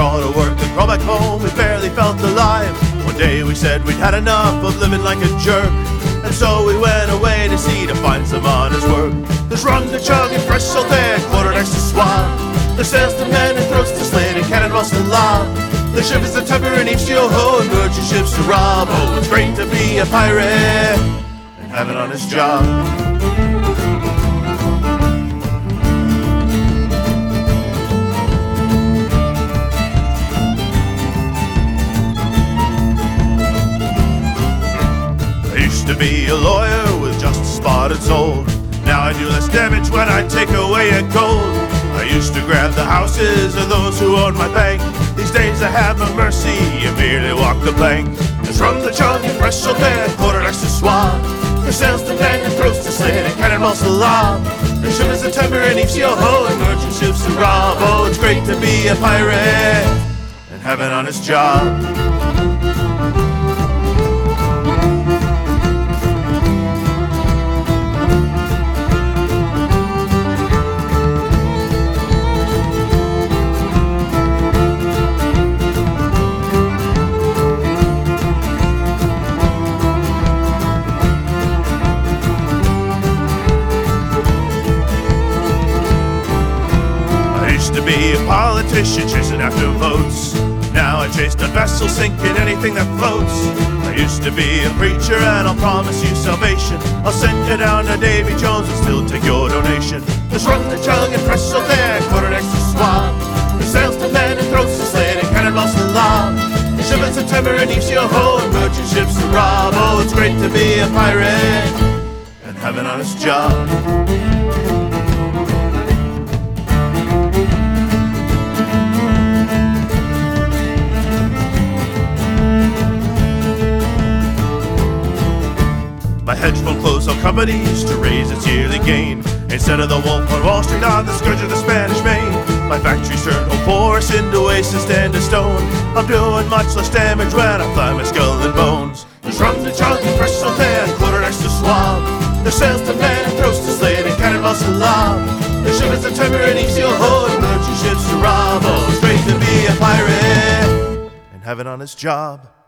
crawl to work and crawl back home, we barely felt alive. One day we said we'd had enough of living like a jerk, and so we went away to sea to find some honest work. There's rum to chug and fresh salt and quarterdeck's to swab. There's sails to mend and throats to slit and cannonballs to lob. The ship is a tugger and each yo-ho and merchant ships to rob. Oh, it's great to be a pirate and have an honest job. To be a lawyer with just a spotted soul. Now I do less damage when I take away a gold. I used to grab the houses of those who own my bank. These days I have no mercy, you merely walk the plank. There's rum to chug and fresh salt and quarterdeck's to swab. There's sails to mend and throats to slit and cannonballs to lob. There's shivers to timber and each yo-ho and merchant ships to rob. Oh, it's great to be a pirate and have an honest job. To be a politician chasing after votes. Now I chase the vessel sinking anything that floats. I used to be a preacher and I'll promise you salvation. I'll send you down to Davy Jones and still take your donation. There's rum to chug and fresh salt and quarterdeck's to swab. There's sails to mend and throats to slit and cannonballs to lob. There's ship in September and each yo-ho and merchant ships to rob. Oh, it's great to be a pirate and have an honest job. My hedge fund closed all companies to raise its yearly gain. Instead of the wolf on Wall Street, I'm the scourge of the Spanish Main. My factories turn whole forests into waste and stand of stone. I'm doing much less damage when I fly my skull and bones. There's rum to chug and fresh salt and quarterdeck's to swab. There's sails to mend and throats to slit and cannonballs to lob. There's shivers to timber and each yo-ho and merchant ships to rob. Oh, it's great to be a pirate and have an honest job.